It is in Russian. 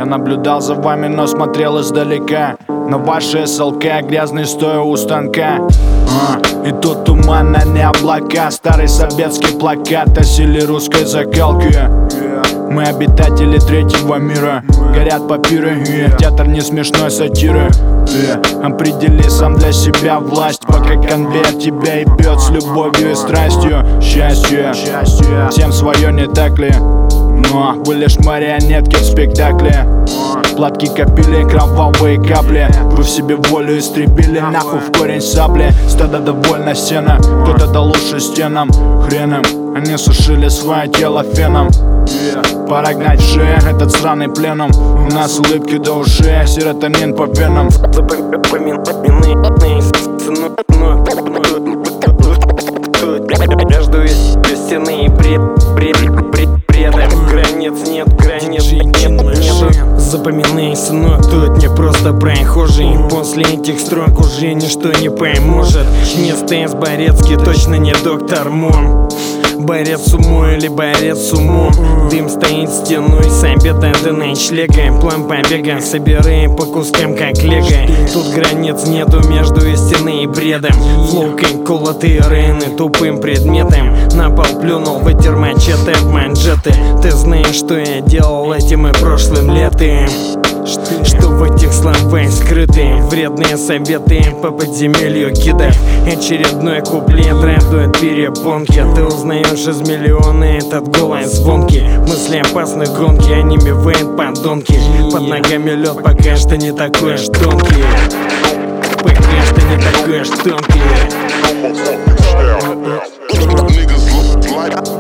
наблюдал за вами, но смотрел издалека на ваши СЛК, грязный стоя у станка. И тут туман, а не облака. Старый советский плакат о силе русской закалки. Мы обитатели третьего мира, горят папиры, театр не смешной сатиры. Определи сам для себя власть, пока конвейер тебя ебет с любовью и страстью. Счастье, всем свое, не так ли? Но вы лишь марионетки в спектакле. Платки копили, кровавые капли. Вы в себе волю истребили, нахуй в корень сапли. Стадо довольно сена, кто-то дал уши стенам. Хреном, они сушили свое тело феном. Пора гнать в шею этот сраный пленум. У нас улыбки до ушей, серотонин по венам. Между стены и предом границ нет, нету. Запоминай, сынок, тут не просто прохожий. После этих строк уже ничто не поможет. Не Стас Борецкий, точно не доктор Мон. Борец с умой или борец с умом. Дым стоит стеной с обеда до ночлега. План побега собираем по кускам как лего. Тут границ нету между стеной и бредом. Флоу как колотые рейны тупым предметом. На пол плюнул, вытер мачете в манжеты. Ты знаешь, что я делал этим и прошлым летом? Что в этих словах скрыты вредные советы по подземелью кида. Очередной куплет радует перепонки. Ты узнаешь из миллиона этот голос звонкий. Мысли опасны гонки, онемевают подонки. Под ногами лед пока что не такой уж тонкий. Пока что не такой уж тонкий.